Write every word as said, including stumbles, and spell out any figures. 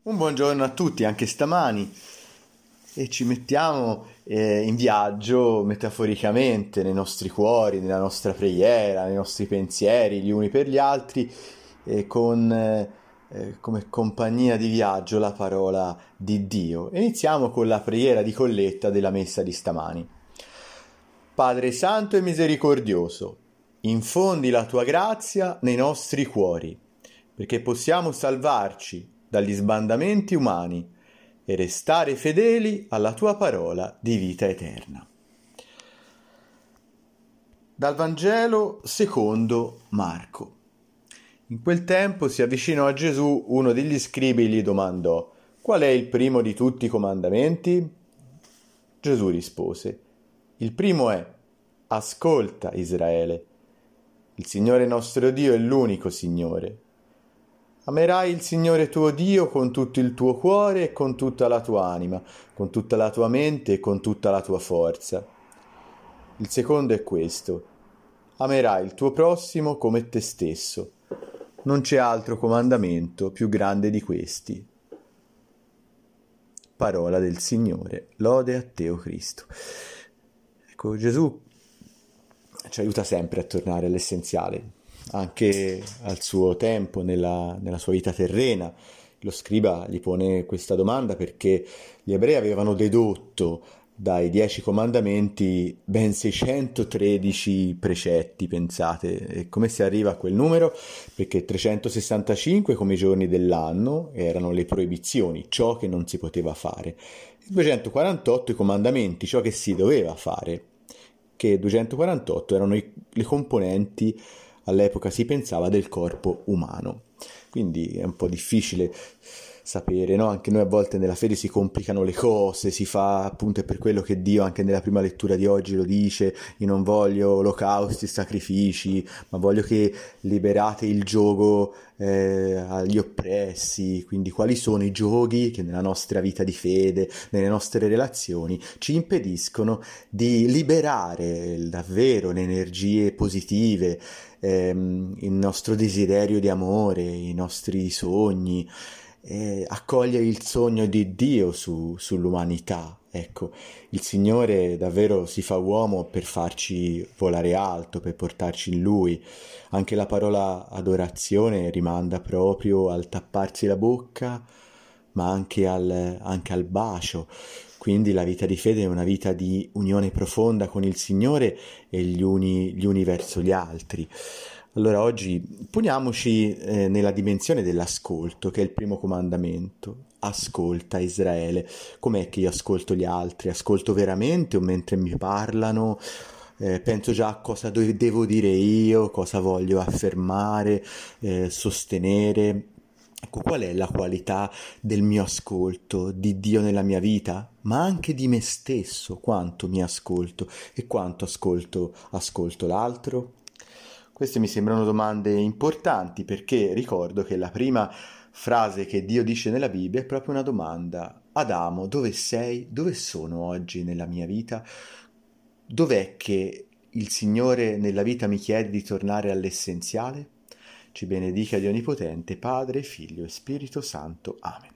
Un buongiorno a tutti, anche stamani, e ci mettiamo eh, in viaggio metaforicamente nei nostri cuori, nella nostra preghiera, nei nostri pensieri, gli uni per gli altri, e con eh, eh, come compagnia di viaggio la parola di Dio. Iniziamo con la preghiera di colletta della messa di stamani. Padre Santo e Misericordioso, infondi la tua grazia nei nostri cuori, perché possiamo salvarci dagli sbandamenti umani e restare fedeli alla tua parola di vita eterna. Dal Vangelo secondo Marco. In quel tempo si avvicinò a Gesù uno degli scribi e gli domandò: qual è il primo di tutti i comandamenti? Gesù rispose: il primo è: ascolta, Israele, il Signore nostro Dio è l'unico Signore. Amerai il Signore tuo Dio con tutto il tuo cuore e con tutta la tua anima, con tutta la tua mente e con tutta la tua forza. Il secondo è questo: amerai il tuo prossimo come te stesso. Non c'è altro comandamento più grande di questi. Parola del Signore. Lode a te, o Cristo. Ecco, Gesù ci aiuta sempre a tornare all'essenziale, anche al suo tempo, nella, nella sua vita terrena. Lo scriba gli pone questa domanda perché gli ebrei avevano dedotto dai dieci comandamenti ben seicentotredici precetti, pensate. E come si arriva a quel numero? Perché trecentosessantacinque, come i giorni dell'anno, erano le proibizioni, ciò che non si poteva fare, e duecentoquarantotto i comandamenti, ciò che si doveva fare, che duecentoquarantotto erano i, le componenti, all'epoca si pensava, del corpo umano. Quindi è un po' difficile sapere, no? Anche noi a volte nella fede si complicano le cose, si fa, appunto, è per quello che Dio anche nella prima lettura di oggi lo dice: io non voglio olocausti e sacrifici, ma voglio che liberate il giogo eh, agli oppressi. Quindi quali sono i giochi che nella nostra vita di fede, nelle nostre relazioni, ci impediscono di liberare davvero le energie positive, ehm, il nostro desiderio di amore, i nostri sogni, eh, accogliere il sogno di Dio su, sull'umanità. Ecco, il Signore davvero si fa uomo per farci volare alto, per portarci in Lui. Anche la parola adorazione rimanda proprio al tapparsi la bocca, ma anche al, anche al bacio. Quindi la vita di fede è una vita di unione profonda con il Signore e gli uni, gli uni verso gli altri. Allora oggi poniamoci eh, nella dimensione dell'ascolto, che è il primo comandamento. Ascolta, Israele. Com'è che io ascolto gli altri? Ascolto veramente o mentre mi parlano eh, penso già a cosa do- devo dire io, cosa voglio affermare, eh, sostenere? Ecco, qual è la qualità del mio ascolto, di Dio nella mia vita, ma anche di me stesso, quanto mi ascolto e quanto ascolto, ascolto l'altro? Queste mi sembrano domande importanti, perché ricordo che la prima frase che Dio dice nella Bibbia è proprio una domanda: Adamo, dove sei? Dove sono oggi nella mia vita? Dov'è che il Signore nella vita mi chiede di tornare all'essenziale? Ci benedica Dio Onnipotente, Padre, Figlio e Spirito Santo. Amen.